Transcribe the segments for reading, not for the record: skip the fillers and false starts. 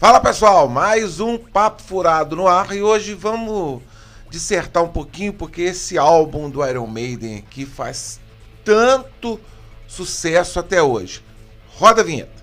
Fala pessoal, mais um Papo Furado no ar e hoje vamos dissertar um pouquinho porque esse álbum do Iron Maiden aqui faz tanto sucesso até hoje. Roda a vinheta.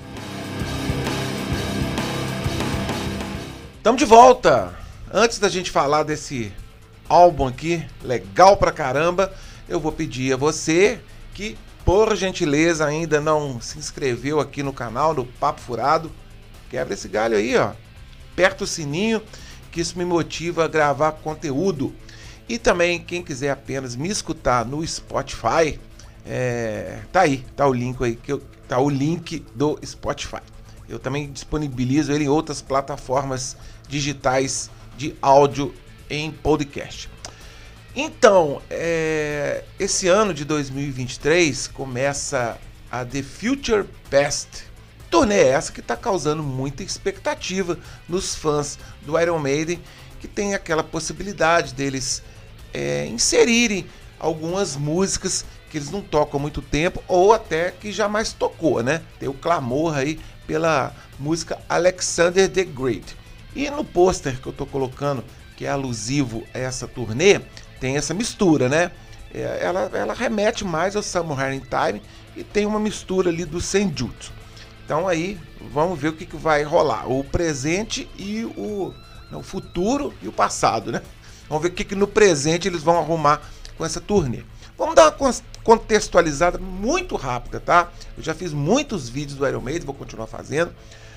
Estamos de volta. Antes da gente falar desse álbum aqui, legal pra caramba, eu vou pedir a você que, por gentileza, ainda não se inscreveu aqui no canal do Papo Furado, quebra esse galho aí, ó. Aperta o sininho, que isso me motiva a gravar conteúdo. E também, quem quiser apenas me escutar no Spotify, tá aí, tá o link aí, tá o link do Spotify. Eu também disponibilizo ele em outras plataformas digitais de áudio em podcast. Então, esse ano de 2023 começa a The Future Past. Turnê essa que está causando muita expectativa nos fãs do Iron Maiden, que tem aquela possibilidade deles inserirem algumas músicas que eles não tocam há muito tempo, ou até que jamais tocou, né? Tem o clamor aí pela música Alexander the Great. E no pôster que eu estou colocando, que é alusivo a essa turnê, tem essa mistura, né? Ela remete mais ao Somewhere in Time e tem uma mistura ali do Senjutsu. Então aí, vamos ver o que vai rolar. O presente e o futuro e o passado, né? Vamos ver o que no presente eles vão arrumar com essa turnê. Vamos dar uma contextualizada muito rápida, tá? Eu já fiz muitos vídeos do Iron Maiden, vou continuar fazendo,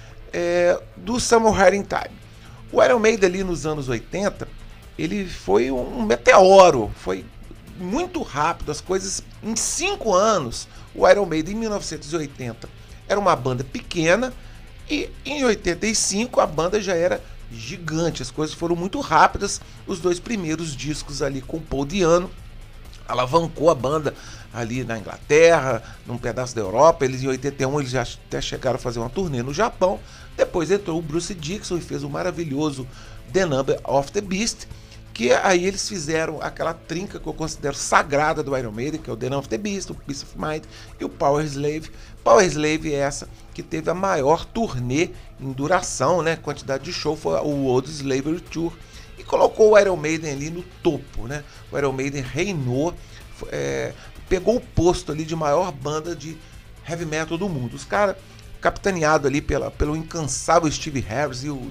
do Somewhere in Time. O Iron Maiden ali nos anos 80, ele foi um meteoro, foi muito rápido, as coisas em 5 anos. O Iron Maiden em 1980 era uma banda pequena e em 85 a banda já era gigante, as coisas foram muito rápidas. Os 2 primeiros discos ali com Paul Di'Anno alavancou a banda ali na Inglaterra, num pedaço da Europa. Eles em 81 eles já até chegaram a fazer uma turnê no Japão. Depois entrou o Bruce Dickinson e fez o maravilhoso The Number of the Beast, que aí eles fizeram aquela trinca que eu considero sagrada do Iron Maiden, que é o The Number of the Beast, o Peace of Mind e o Powerslave. Powerslave é essa que teve a maior turnê em duração, né? Quantidade de show foi o World Slavery Tour, e colocou o Iron Maiden ali no topo, né? O Iron Maiden reinou, pegou o posto ali de maior banda de heavy metal do mundo. Os caras, capitaneado ali pelo incansável Steve Harris e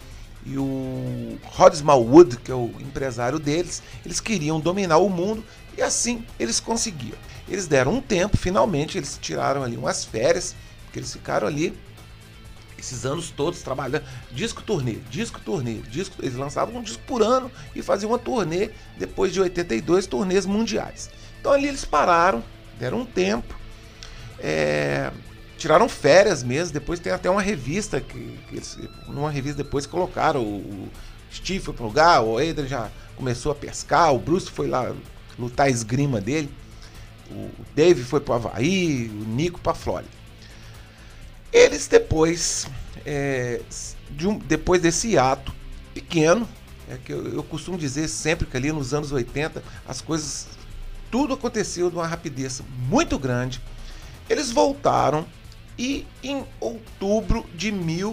o Rod Smallwood, que é o empresário deles, eles queriam dominar o mundo e assim eles conseguiram. Eles deram um tempo, finalmente eles tiraram ali umas férias, porque eles ficaram ali esses anos todos trabalhando, disco turnê, eles lançavam um disco por ano e faziam uma turnê, depois de 82 turnês mundiais. Então ali eles pararam, deram um tempo, tiraram férias mesmo. Depois tem até uma revista que eles, numa revista depois colocaram o Steve foi pro lugar, o Adrian já começou a pescar, o Bruce foi lá lutar a esgrima dele, o Dave foi pro Havaí, o Nico pra Flórida. Eles depois depois desse hiato pequeno, que eu costumo dizer sempre que ali nos anos 80 as coisas, tudo aconteceu de uma rapidez muito grande, eles voltaram. E em outubro de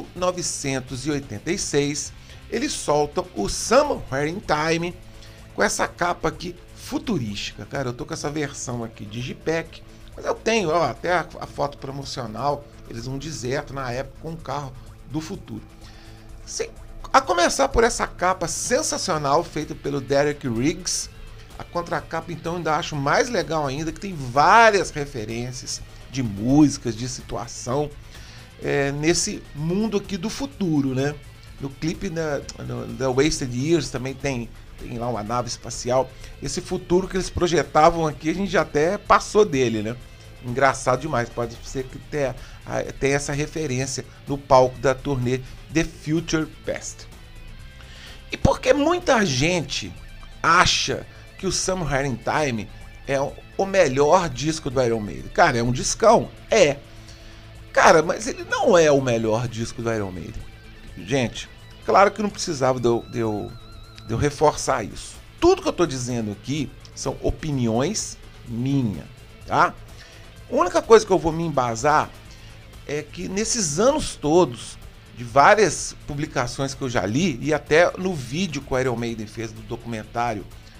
1986, eles soltam o Somewhere in Time com essa capa aqui futurística. Cara, eu tô com essa versão aqui Digipack, mas eu tenho até a foto promocional, eles num deserto na época com um carro do futuro. A começar por essa capa sensacional feita pelo Derek Riggs. A contracapa então ainda acho mais legal ainda, que tem várias referências de músicas, de situação, nesse mundo aqui do futuro, né? No clipe da Wasted Years também tem lá uma nave espacial. Esse futuro que eles projetavam aqui, a gente já até passou dele, né? Engraçado demais, pode ser que tenha essa referência no palco da turnê The Future Past. E porque muita gente acha que o Somewhere in Time é o melhor disco do Iron Maiden. Cara, é um discão? Cara, mas ele não é o melhor disco do Iron Maiden. Gente, claro que não precisava de eu reforçar isso. Tudo que eu tô dizendo aqui são opiniões minhas, tá? A única coisa que eu vou me embasar é que nesses anos todos, de várias publicações que eu já li, e até no vídeo que o Iron Maiden fez do documentário,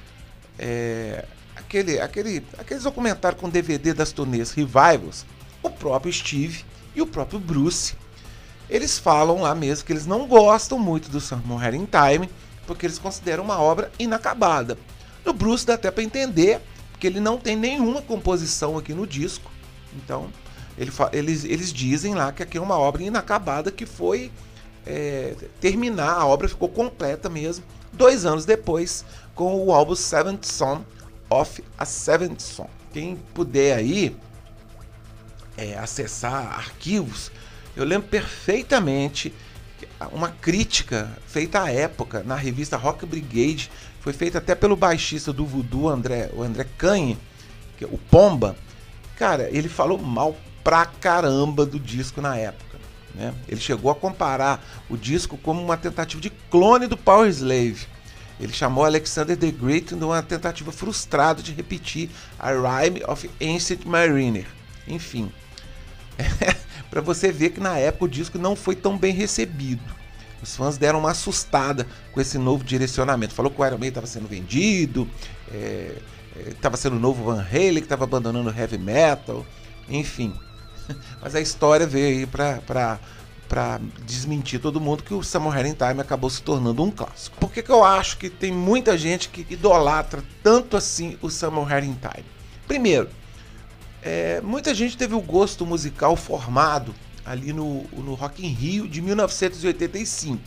aqueles documentários com DVD das turnês Revivals, o próprio Steve e o próprio Bruce, eles falam lá mesmo que eles não gostam muito do Somewhere in Time, porque eles consideram uma obra inacabada. No Bruce dá até para entender, porque ele não tem nenhuma composição aqui no disco. Então, eles dizem lá que aqui é uma obra inacabada que foi terminar, a obra ficou completa mesmo, 2 anos depois, com o álbum Seventh Son of a Seventh Son. Quem puder aí acessar arquivos, eu lembro perfeitamente uma crítica feita à época na revista Rock Brigade, foi feita até pelo baixista do Voodoo, o André Canhe, o Pomba. Cara, ele falou mal pra caramba do disco na época, né? Ele chegou a comparar o disco como uma tentativa de clone do Powerslave. Ele chamou Alexander the Great de uma tentativa frustrada de repetir a Rime of Ancient Mariner. Enfim, para você ver que na época o disco não foi tão bem recebido. Os fãs deram uma assustada com esse novo direcionamento. Falou que o Iron Maiden estava sendo vendido, estava sendo o novo Van Halen, que estava abandonando o heavy metal, enfim. Mas a história veio aí para desmentir todo mundo que o Somewhere in Time acabou se tornando um clássico. Por que eu acho que tem muita gente que idolatra tanto assim o Somewhere in Time? Primeiro, muita gente teve o gosto musical formado ali no Rock in Rio de 1985.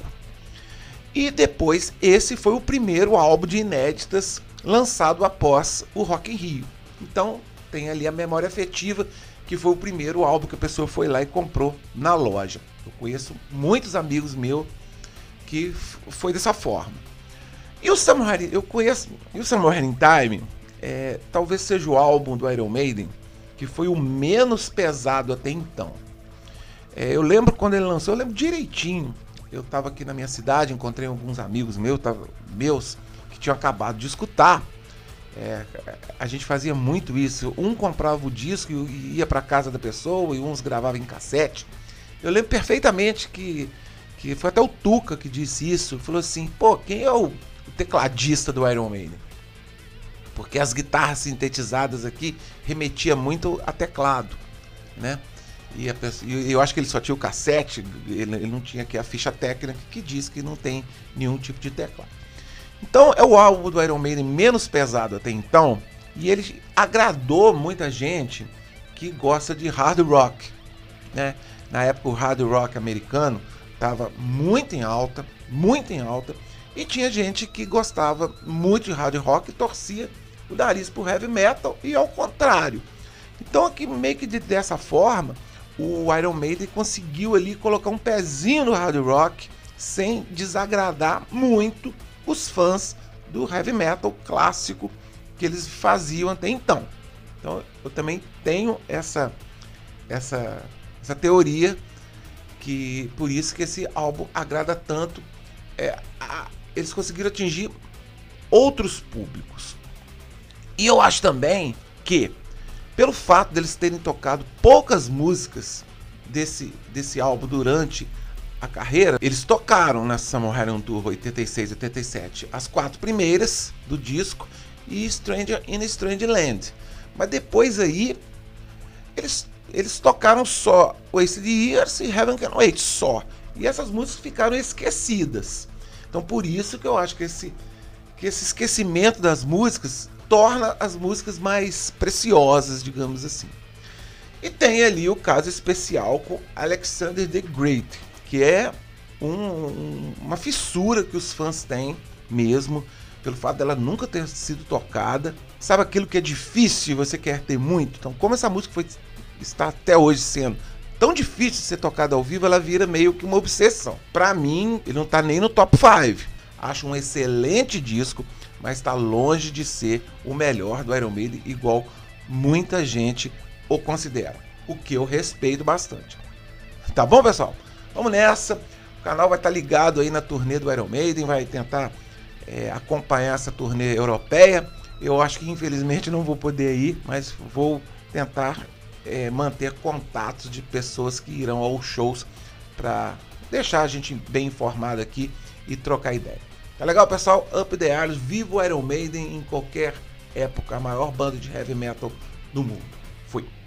E depois, esse foi o primeiro álbum de inéditas lançado após o Rock in Rio. Então, tem ali a memória afetiva, que foi o primeiro álbum que a pessoa foi lá e comprou na loja. Eu conheço muitos amigos meus que foi dessa forma. E o Somewhere in Time, talvez seja o álbum do Iron Maiden que foi o menos pesado até então. Eu lembro quando ele lançou, eu lembro direitinho. Eu estava aqui na minha cidade, encontrei alguns amigos meus que tinham acabado de escutar. A gente fazia muito isso. Um comprava o disco e ia para casa da pessoa, e uns gravavam em cassete. Eu lembro perfeitamente que foi até o Tuca que disse isso. Falou assim: pô, quem é o tecladista do Iron Maiden? Porque as guitarras sintetizadas aqui remetia muito a teclado, né? E eu acho que ele só tinha o cassete, ele não tinha aqui a ficha técnica que diz que não tem nenhum tipo de teclado. Então é o álbum do Iron Maiden menos pesado até então, e ele agradou muita gente que gosta de hard rock, né? Na época o hard rock americano estava muito em alta, e tinha gente que gostava muito de hard rock e torcia o nariz pro heavy metal, e ao contrário. Então aqui meio que dessa forma o Iron Maiden conseguiu ali colocar um pezinho no hard rock sem desagradar muito os fãs do heavy metal clássico que eles faziam até então. Então eu também tenho essa teoria, que por isso que esse álbum agrada tanto. Eles conseguiram atingir outros públicos. E eu acho também que, pelo fato deles terem tocado poucas músicas desse álbum durante a carreira, eles tocaram na Somewhere on Tour 86 e 87 as 4 primeiras do disco e Stranger in a Strange Land. Mas depois aí, eles tocaram só Wasted Years e Heaven Can Wait, só. E essas músicas ficaram esquecidas. Então por isso que eu acho que esse esquecimento das músicas torna as músicas mais preciosas, digamos assim. E tem ali o caso especial com Alexander the Great, que é uma fissura que os fãs têm mesmo, pelo fato dela nunca ter sido tocada. Sabe aquilo que é difícil e você quer ter muito? Então, como essa música está até hoje sendo tão difícil de ser tocada ao vivo, ela vira meio que uma obsessão. Para mim, ele não está nem no top 5. Acho um excelente disco, mas está longe de ser o melhor do Iron Maiden, igual muita gente o considera, o que eu respeito bastante. Tá bom, pessoal? Vamos nessa. O canal vai estar ligado aí na turnê do Iron Maiden, vai tentar acompanhar essa turnê europeia. Eu acho que infelizmente não vou poder ir, mas vou tentar manter contatos de pessoas que irão aos shows para deixar a gente bem informado aqui e trocar ideia. Tá legal, pessoal? Up the Airwaves, viva o Iron Maiden em qualquer época, a maior banda de heavy metal do mundo. Fui!